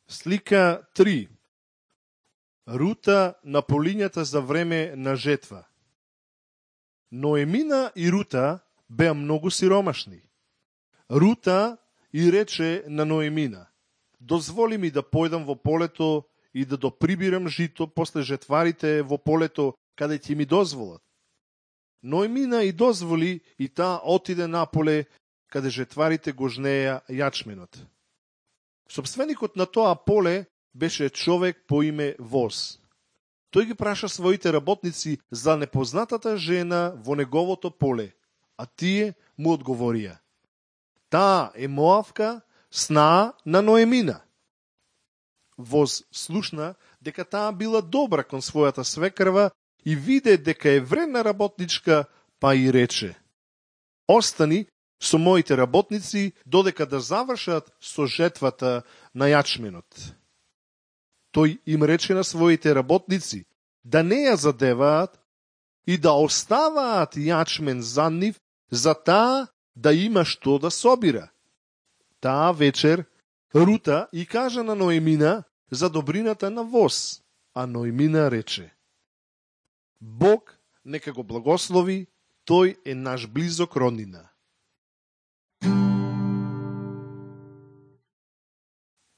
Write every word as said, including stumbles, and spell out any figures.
Слика три. Рута на полињата за време на жетва. Ноемина и Рута беа многу сиромашни. Рута и рече на Ноемина: дозволи ми да појдам во полето и да доприбирам жито после жетварите во полето, каде ќе ми дозволат. Ноемина и дозволи и таа отиде на поле, каде жетварите го жнеја јачменот. Собственикот на тоа поле беше човек по име Воз. Тој ги праша своите работници за непознатата жена во неговото поле, а тие му одговорија: таа е Моавка, снаа на Ноемина. Воз слушна дека таа била добра кон својата свекрва и виде дека е вредна работничка, па и рече: остани со моите работници додека да завршат со жетвата на јачменот. Тој им рече на своите работници да не ја задеваат и да оставаат јачмен за нив, за таа да има што да собира. Таа вечер Рута и кажа на Ноемина за добрината на Воз, а Ноемина рече: Бог нека го благослови, тој е наш близок роднина.